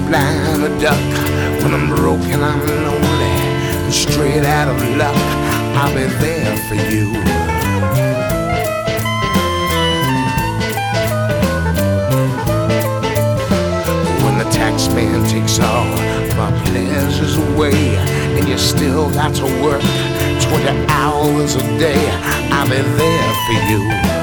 blind a duck. When I'm broken, I'm lonely, and straight out of luck, I'll be there for you. When the tax man takes all my pleasures away, and you still got to work 20 hours a day, I'll be there for you.